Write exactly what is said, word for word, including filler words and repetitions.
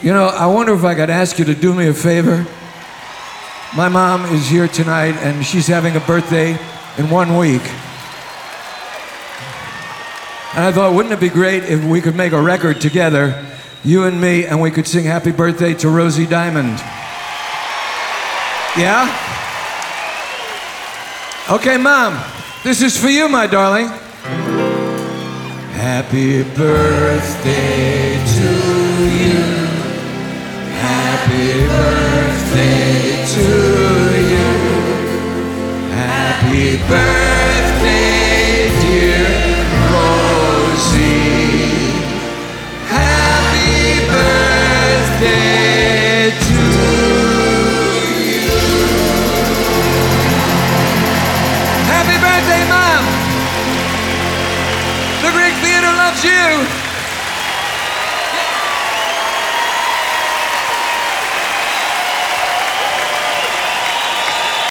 You know, I wonder if I could ask you to do me a favor. My mom is here tonight, and she's having a birthday in one week. And I thought, wouldn't it be great if we could make a record together, you and me, and we could sing Happy Birthday to Rosie Diamond? Yeah? Okay, Mom, this is for you, my darling. Happy birthday to you. Happy birthday to you. Happy birthday, dear Rosie. Happy birthday.